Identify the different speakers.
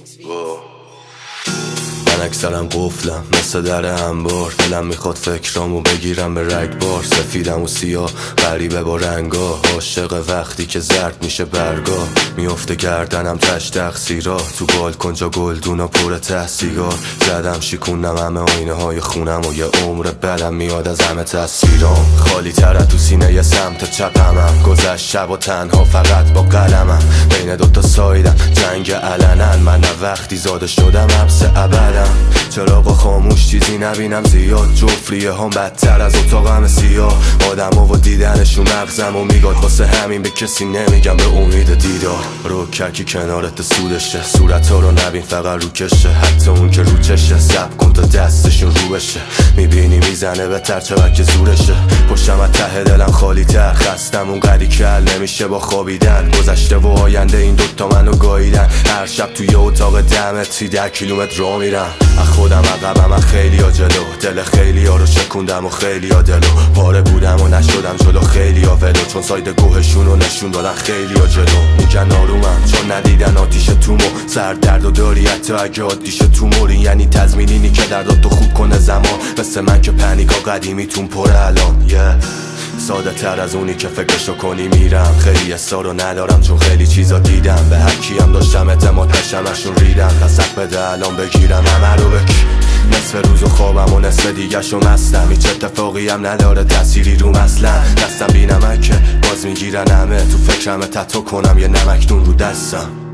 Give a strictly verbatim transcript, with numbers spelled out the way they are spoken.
Speaker 1: من اکثرم قفلم مثل در انبار، دلم میخواد فکرامو بگیرم به رگبار. سفیدم و سیاه غریبه با رنگا، عاشق وقتی که زرد میشه برگا. میفته گردنم تش تقصیرا، تو بالکن جا گلدونا پر ته سیگار. زدم شیکوندم همه آینه های خونم و یه عمر بدم میاد از همه تصویرام. خالی تره تو سینه یه سمت چپمم، گذشت شب و تنها فقط با قلمم. بین دوتا سایدم جنگ علنن، من وقتی زاده شدم حبس ابدم. چراغا خاموش چیزی نبینم زیاد، جفریه هم بدتر از اتاقم سیاه. آدم و دیدنشون مغزم و میگاد، واسه همین به کسی نمیگم به امید دیدار. رو ککی کنارت سودشه، صورت ها رو نبین فقط رو کشه. حتی اون که رو چشه سب کن تا دستشون رو بشه. میبینی میزنه به تر چقدر که زورشه. پشتم از ته دلم خالی تر، خستم اون قدی که حل نمیشه با خوابیدن. گذشته و آینده این دوتا منو گاییدن. هر شب توی اتاق ده متری ده کیلومتر را میرم. از خودم عقبم از خیلی ها جلو، دل خیلی ها رو شکوندم و خیلی ها دلو. پاره بودم و نشدم جلو خیلی ها ولو، چون ساید گوهشون رو نشون دادن خیلی ها جلو. میگن آرومم چون ندیدن آتیش تومو، سر درد و داری حتی اگه عادیش تو موری. یعنی تضمینینی که درداتو خوب کنه زمان، مثل من که پنیکا قدیمیتون پره الان. yeah. ساده تر از اونی که فکرشو کنی میرم. خیلی اصرارو ندارم چون خیلی چیزا دیدم. به هر کیم داشتم اعتماد پشمشون ریدم. دست بده الان بگیرم همه رو بک. نصف روز و خوابم و نصف دیگه شو مستم. هیچ اتفاقی هم نداره تأثیری روم اصلا. دستم بی نمکه باز میگیرن همه، تو فکرم تتو کنم یه نمکدون رو دستم.